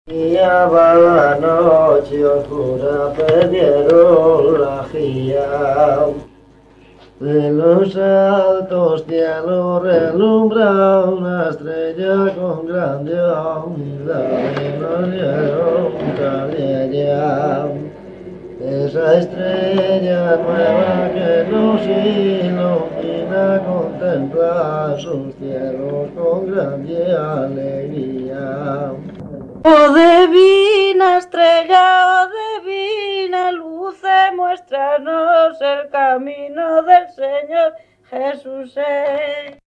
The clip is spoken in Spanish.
Y ya va la noche oscura, perdieron la guía. De los altos cielos relumbra una estrella con grandiosidad y nos dieron calella. Esa estrella nueva que nos ilumina contempla sus cielos con grande alegría. Oh divina estrella, oh divina luz, muéstranos el camino del Señor Jesús.